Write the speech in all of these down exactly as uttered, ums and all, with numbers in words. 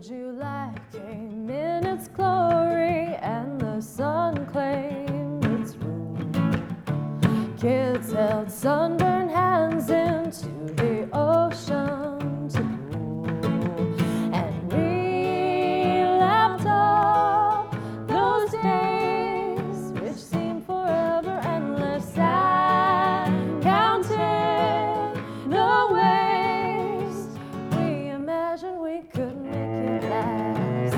July came in its glory and the sun claimed its rule. Kids held sunburned hands into the ocean to cool. And we lapped up those days which seemed forever endless and counted the ways we imagined we could make it last.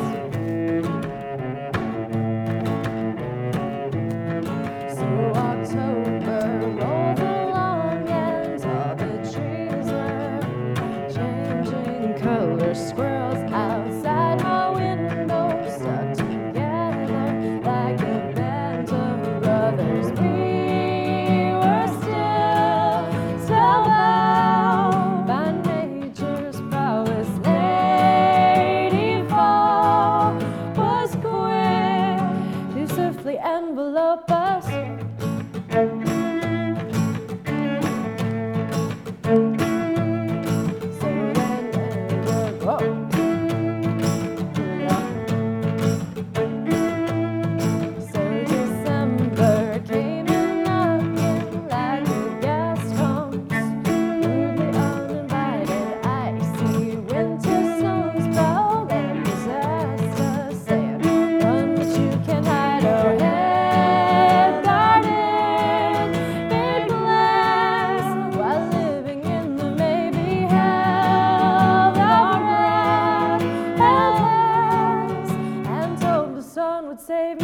So October rolled along and all the trees were changing colors. Squirrels outside my window stuck together like a band of brothers. We were still spellbound by nature's prowess. Lady Fall was quick to swiftly envelope us. So then there were, whoa. So December came in knocking like a guest comes, rudely uninvited. Icy winter snows fell and possessed us, saying, "Run, but you can't hide." Our head guarded, made glass, while living in the maybe held our breath, held hands, and told the sun would save